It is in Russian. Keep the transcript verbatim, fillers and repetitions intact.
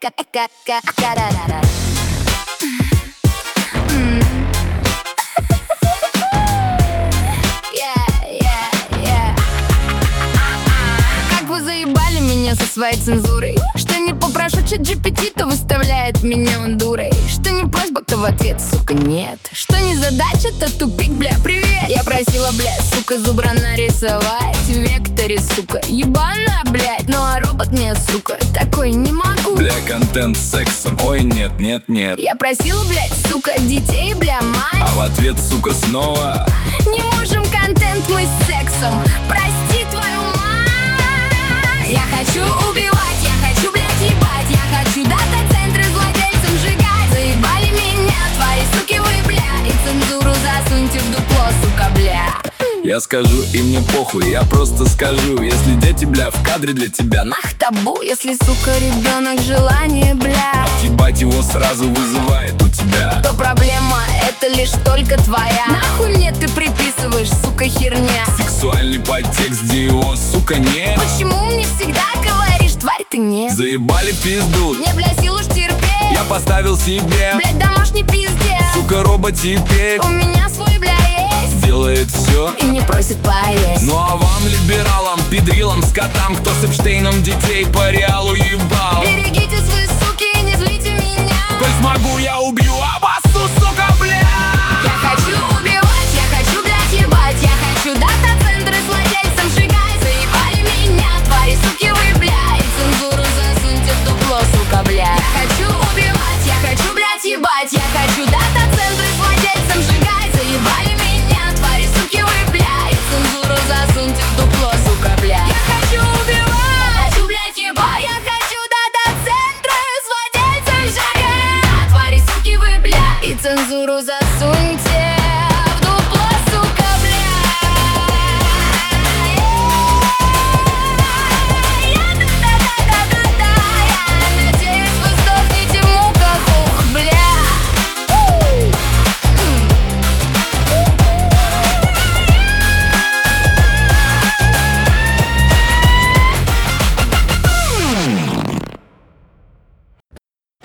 Как вы заебали меня со своей цензурой. Что не попрошу чат джи пи ти, то выставляет меня он дурой. Что не просьба, то в ответ, сука, нет. Что не задача, то тупик, бля, привет. Я просила, бля, сука, зубра нарисовать в векторе, сука, ебана, блядь. Ну а робот мне, сука, такой не могу. Бля, контент с сексом, ой, нет, нет, нет. Я просила, блядь, сука, детей, бля, мать. А в ответ, сука, снова: не можем контент мы с сексом, прости твою мать. Я хочу убивать, я хочу, блядь, ебать. Я хочу дата-центры владельцам сжигать. Заебали меня твои суки вы, бля. И цензуру засуньте в дупло, сука, бля. Я скажу, и мне похуй, я просто скажу: если дети, бля, в кадре для тебя, нах табу. Если, сука, ребенок желание, бля, ебать его сразу вызывает у тебя, то проблема это лишь только твоя. Нахуй мне ты приписываешь, сука, херня. Сексуальный подтекст, где его, сука, нет. Почему мне всегда говоришь, тварь ты нет? Заебали пизду, мне, бля, сил уж терпеть. Я поставил себе, блядь, домашний пиздец. Сука, робот теперь у меня свой, бля, есть. Делает все и не просит поесть. Ну а вам, либералам, педрилам, скотам, кто с Эпштейном детей по реалу ебал, берегите свои суки и не злите меня. Коль смогу, я убью обоссу, сука, бля. Я хочу убивать, я хочу, блядь, ебать. Я хочу дата-центры с владельцем сжигать. Заебали меня твари, суки вы, бля. И цензуру засуньте в дупло, сука, бля. Я хочу убивать, я хочу, блядь, ебать. Я хочу дата-центры с владельцем сжигать. Заебали меня твари, суки вы, бля. И цензуру засуньте в дупло, сука, бля. Я хочу убивать, хочу, блядь, ебать. Я хочу дата-центры с владельцем сжигать. Твари, суки вы, бля. И цензуру засуньте